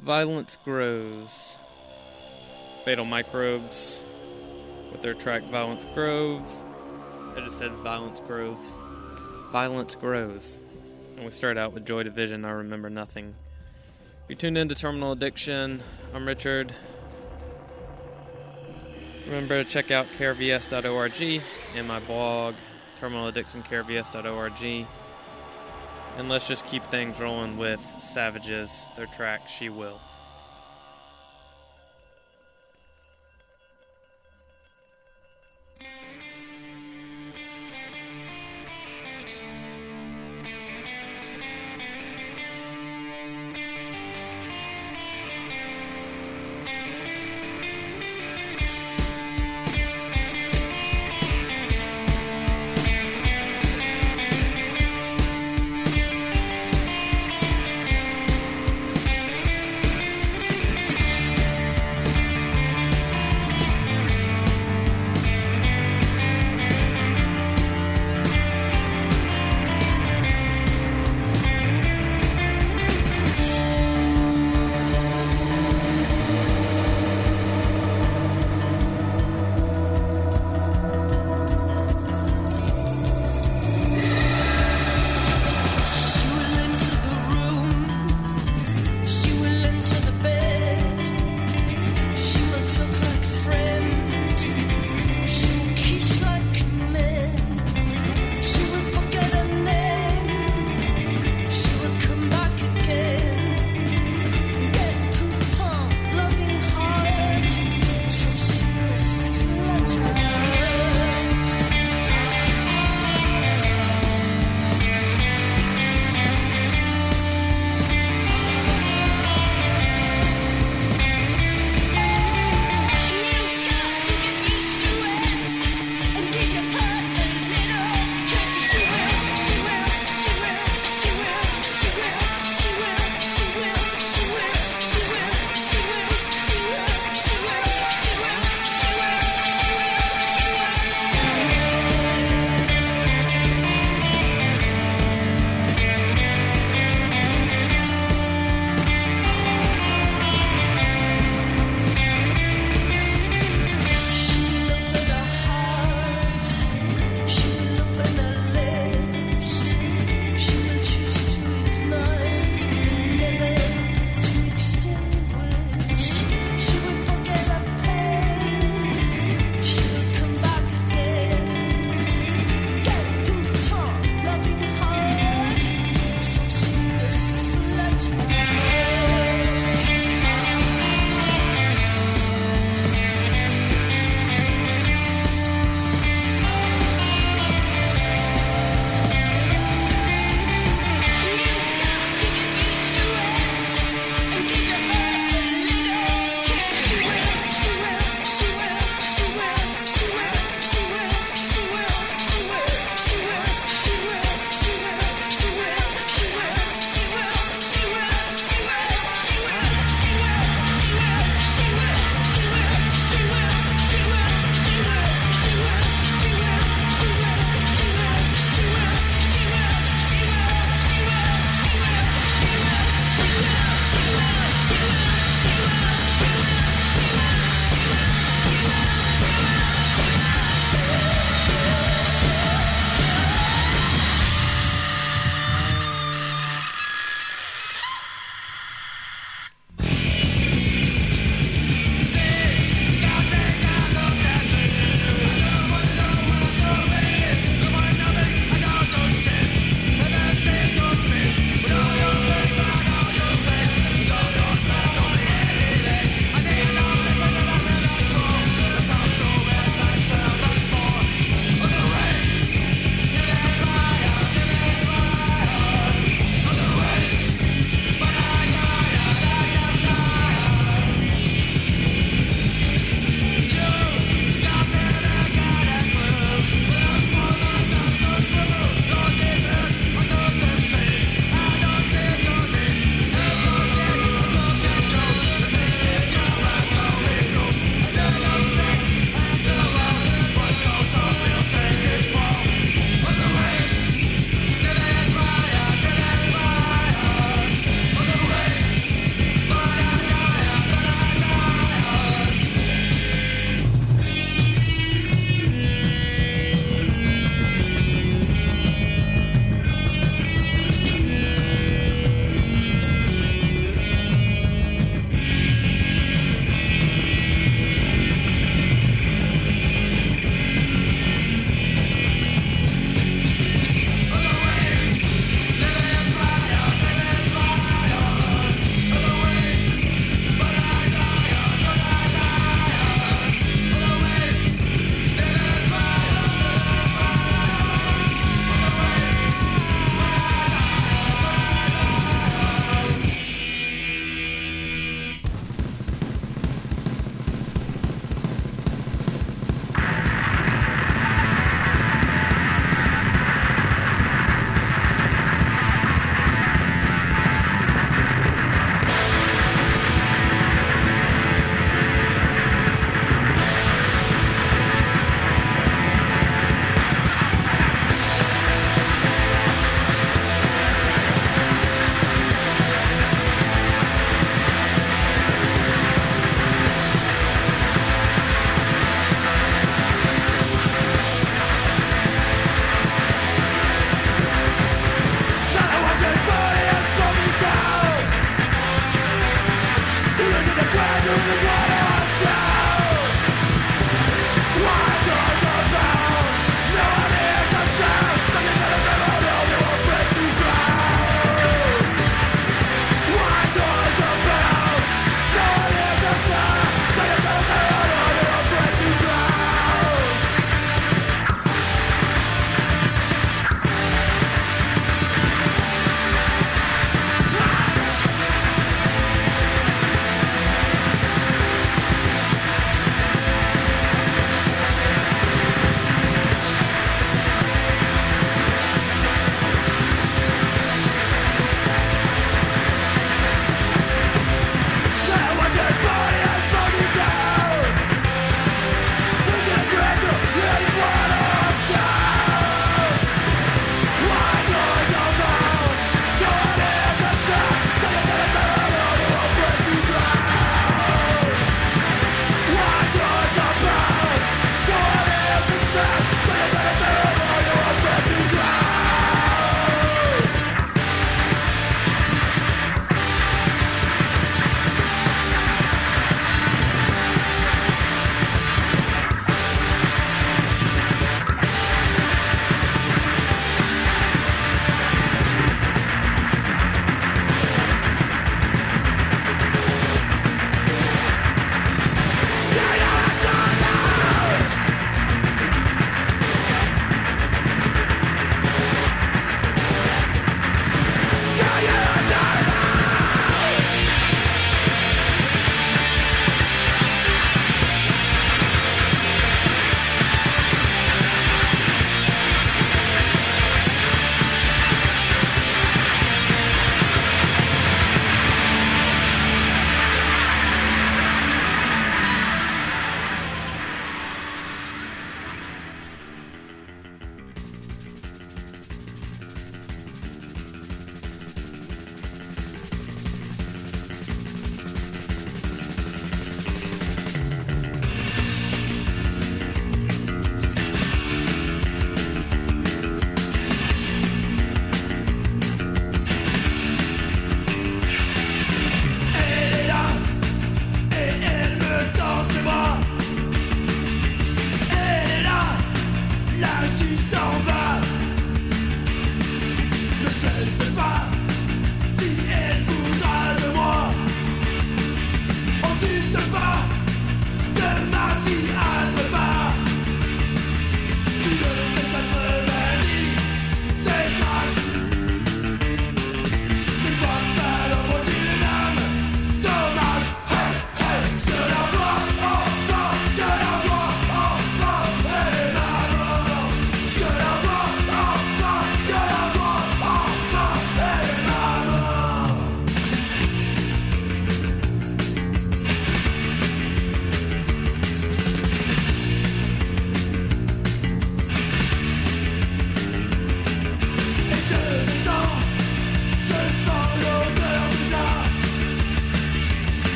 Violence Grows. Fatal Microbes with their track Violence Grows. I just said Violence Grows. Violence Grows. And we start out with Joy Division, I Remember Nothing. You tuned in to Terminal Addiction. I'm Richard. Remember to check out carevs.org and my blog, terminaladdictioncarevs.org. And let's just keep things rolling with Savages, their track She Will.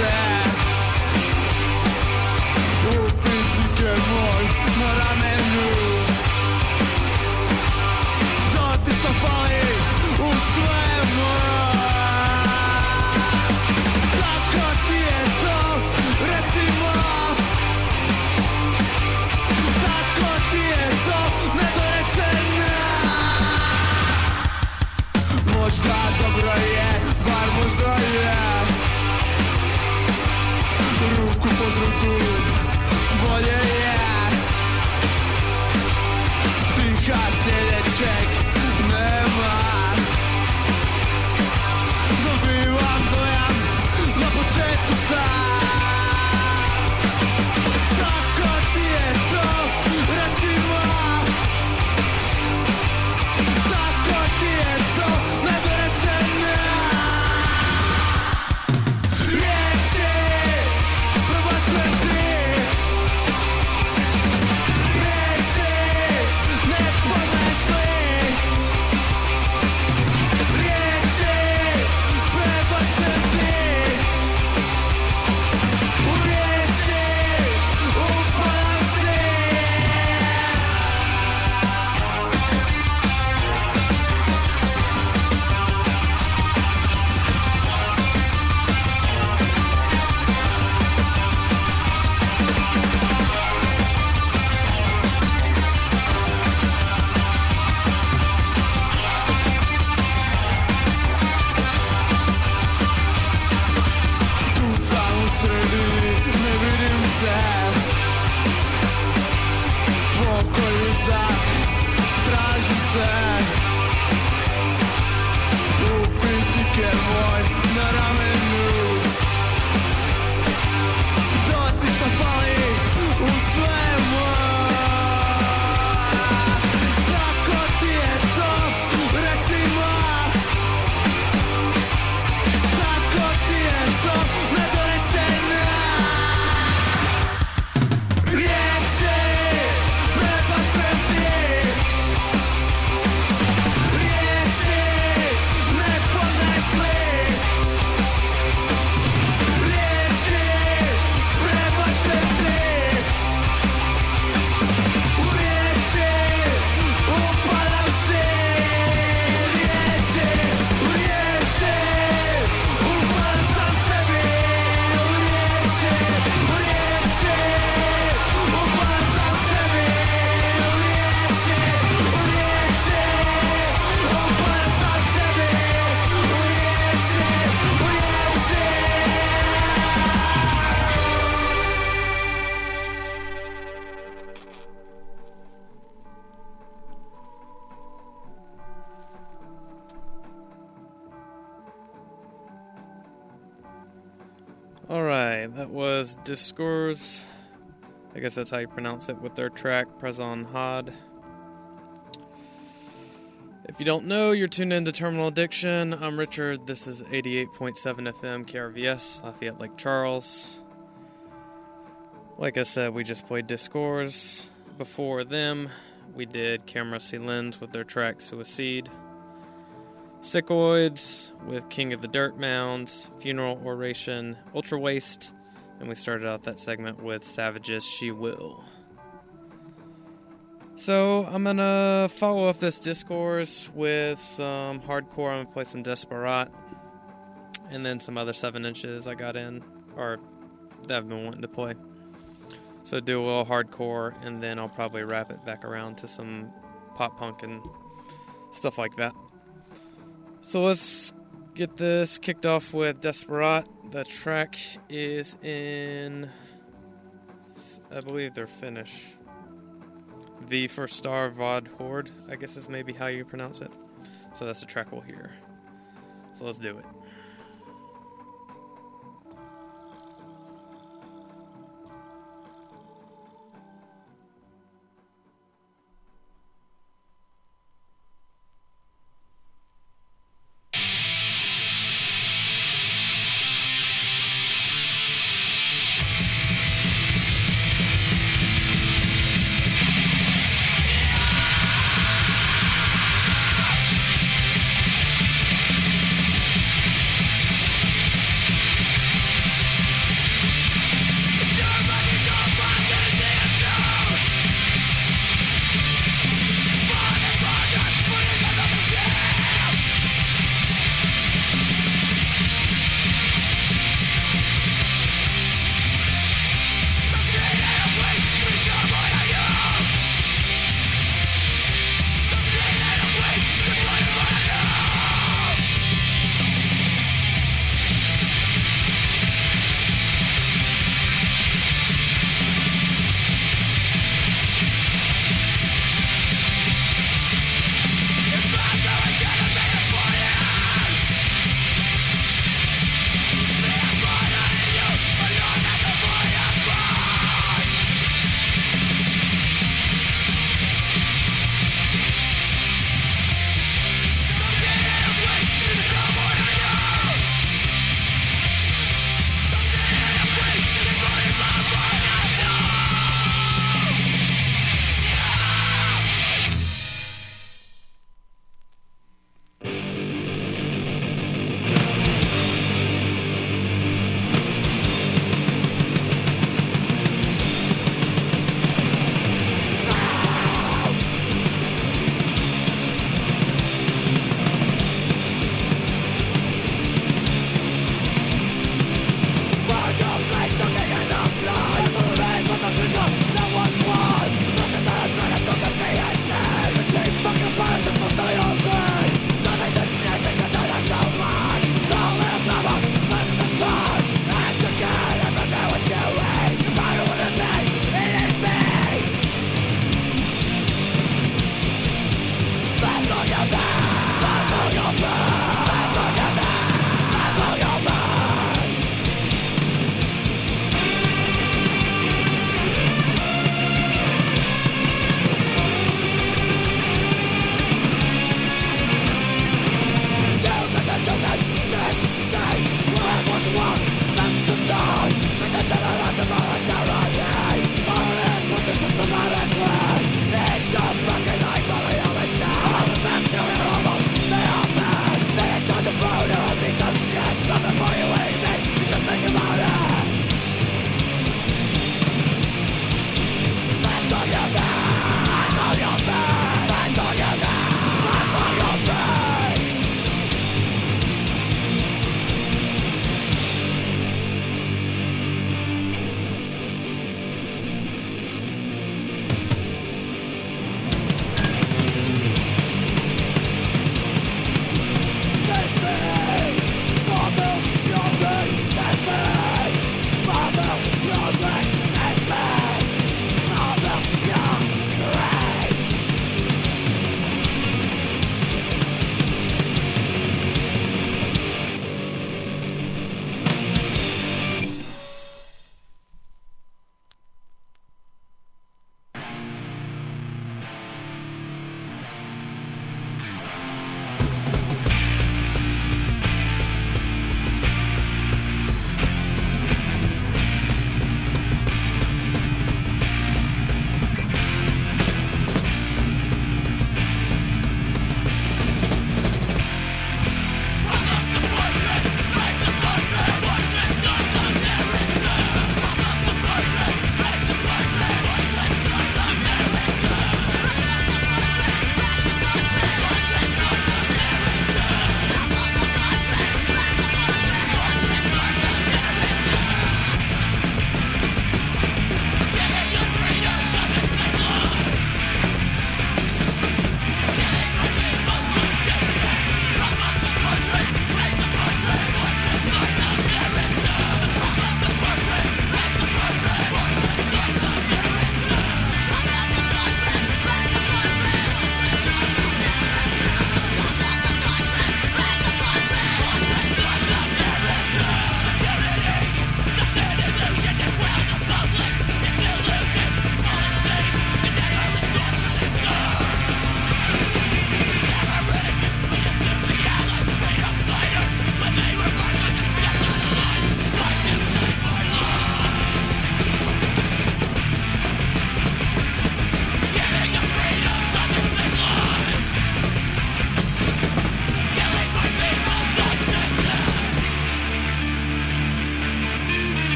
se upitnik je moj na ramenu. To ti što fali u svemu. Tako ti je to, recimo. Tako ti je to, nedorečeno. Možda dobro je, bar možda je. Ruku pod ruku, bolje je. Stiha sljedećeg nema. Dobivam dojam na početku sam. Tako ti je to, recimo. Tako ti je to, nedorečeno. Riječi prebacujem ti. Riječi ne poznaješ li. Riječi prebacujem ti. U riječi upadam si. Tu sam u sredini, ne vidim se. Pokoj i znak, tražim se. Upitnik je moj na ramenu. To ti što fali u svemu. Tako ti je to, recimo. Tako ti je to, nedorečeno. Riječi prebacujem ti. Riječi ne poznaješ li. Riječi prebacujem ti. U riječi upadam si. Riječi, u riječi upadam sam sebi. U riječi upadam sam sebi. U riječi upadam sam sebi. U riječi. Alright, that was Discours. I guess that's how you pronounce it, with their track Prezon Had. If you don't know, you're tuned in to Terminal Addiction. I'm Richard. This is 88.7 FM KRVS, Lafayette Lake Charles. Like I said, we just played Discours. Before them, we did Camera C Lens with their track Suicide. Sickoids with King of the Dirt Mounds, Funeral Oration, Ultra Waste, and we started out that segment with Savage's She Will. So I'm gonna follow up this Discourse with some hardcore. I'm gonna play some Desperat, and then some other 7 inches I got in, or that I've been wanting to play. So do a little hardcore, and then I'll probably wrap it back around to some pop punk and stuff like that. So let's get this kicked off with Desperat. The track is in, I believe they're Finnish. V for Star Vod Horde, I guess is maybe how you pronounce it. So that's the track we'll hear. So let's do it.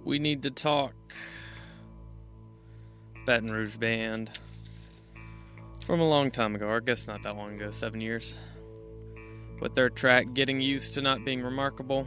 we need to talk Baton Rouge Band from a long time ago, or I guess not that long ago, 7 years, with their track Getting Used to Not Being Remarkable.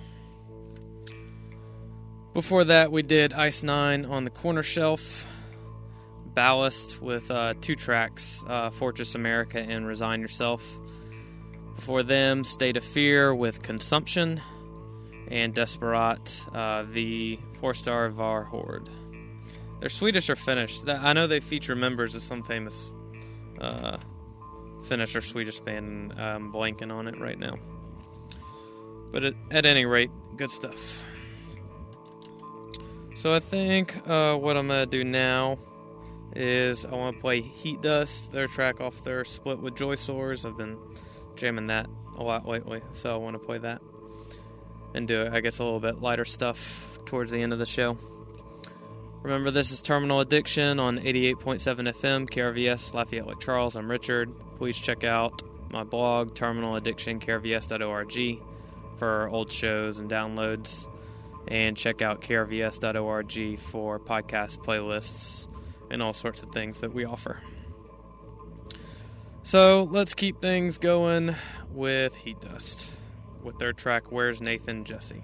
Before that, we did Ice Nine on the Corner Shelf, Ballast with 2 tracks, Fortress America and Resign Yourself. Before them, State of Fear with Consumption, and Desperat, the 4-star Var Horde. They're Swedish or Finnish. I know they feature members of some famous Finnish or Swedish band, and I'm blanking on it right now. But at any rate, good stuff. So I think what I'm going to do now is I want to play Heat Dust, their track off their split with Joy Soars. I've been jamming that a lot lately, so I want to play that and do it, I guess, a little bit lighter stuff towards the end of the show. Remember, this is Terminal Addiction on 88.7 FM, KRVS, Lafayette Lake Charles. I'm Richard. Please check out my blog, Terminal Addiction, KRVS.org, for old shows and downloads. And check out KRVS.org for podcast playlists and all sorts of things that we offer. So let's keep things going with Heat Dust, with their track Where's Nathan Jesse.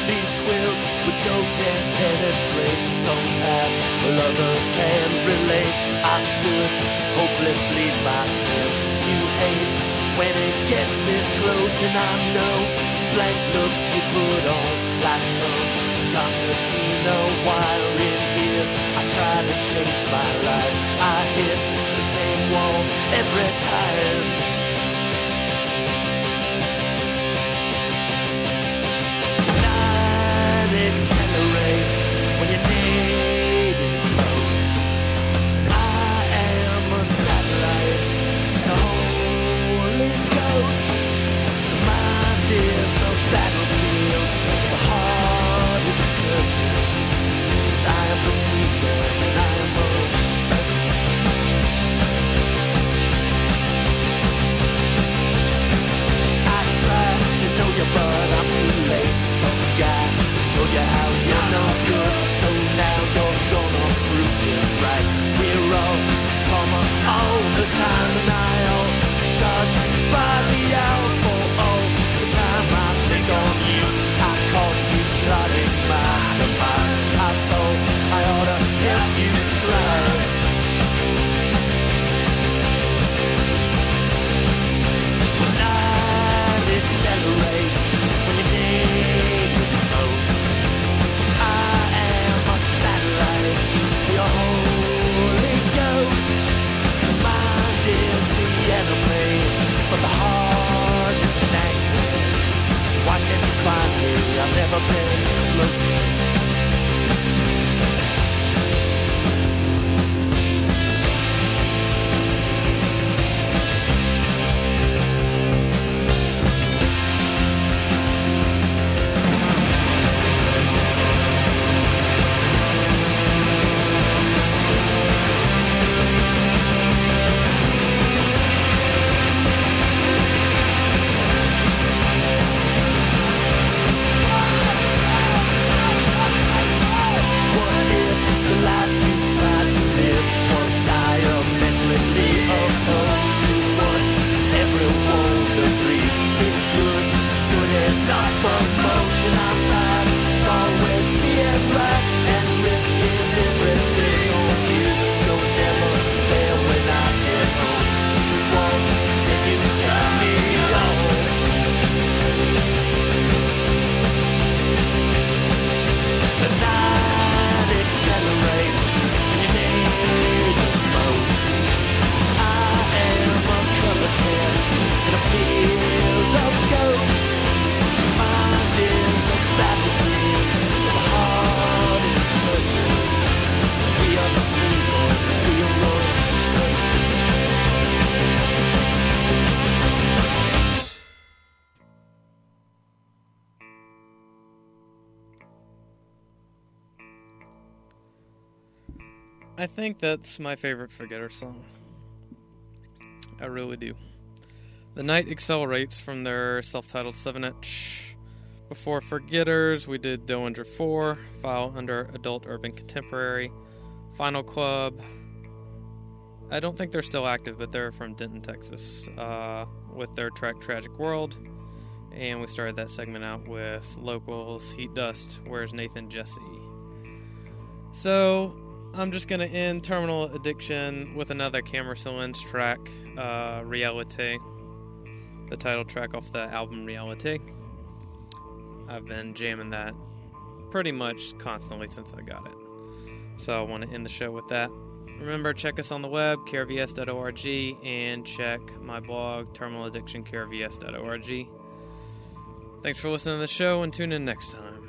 These quills were choked and penetrate the song past where others can relate. I stood hopelessly myself. You hate when it gets this close, and I know blank look you put on like some concertina while in here. I tried to change my life. I hit the same wall every time. Accelerates when you need it most. I am a satellite, the Holy Ghost. The mind is a battlefield, the heart is a surgeon. I am between them and I am uncertain. I tried to know you, but I'm too late. Some guy told you how you're no good, so now you're gonna prove it right. We're all trauma all the time, and I all charge by the hour for all the time I think on you. I caught you plotting my demise. I thought I ought to help you slide. The night accelerates when you need it most. I am a satellite to your Holy Ghost. The mind is the enemy, but the heart is an anchor. Why can't you find me? I've never been closer. I think that's my favorite Forgetter song. I really do. The Night Accelerates from their self-titled 7-inch. Before Forgetters, we did Dillinger 4, file under Adult Urban Contemporary. Final Club, I don't think they're still active, but they're from Denton, Texas, with their track Tragic World. And we started that segment out with Locals, Heat Dust, Where's Nathan Jesse? So I'm just going to end Terminal Addiction with another Camerson Lens track, Reality, the title track off the album Reality. I've been jamming that pretty much constantly since I got it. So I want to end the show with that. Remember, check us on the web, krvs.org, and check my blog, Terminal Addiction, krvs.org. Thanks for listening to the show, and tune in next time.